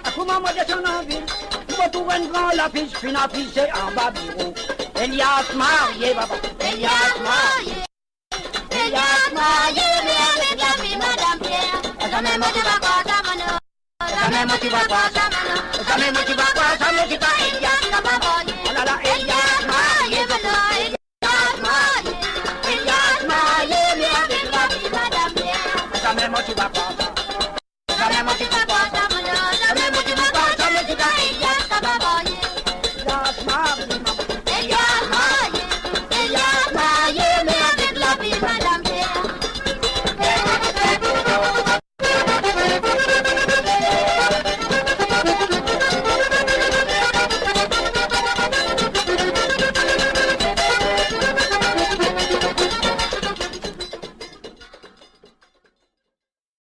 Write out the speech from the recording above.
comment moi descends en ville. Pour tout un grand la fiche, puis la fiche c'est en bas bureau. Elias marié, papa. Elias marié. Elias marié, mais avec la fille Madame Pierre. Jamais moi tu vas pas ça, mano. Jamais moi tu vas pas ça, mano. Jamais moi tu vas pas ça, mais tu vas Elias, tu vas pas marié. Oh là là, Elias marié, mano. Elias marié. Elias marié, mais avec la fille Madame Pierre. Jamais moi tu vas pas ça.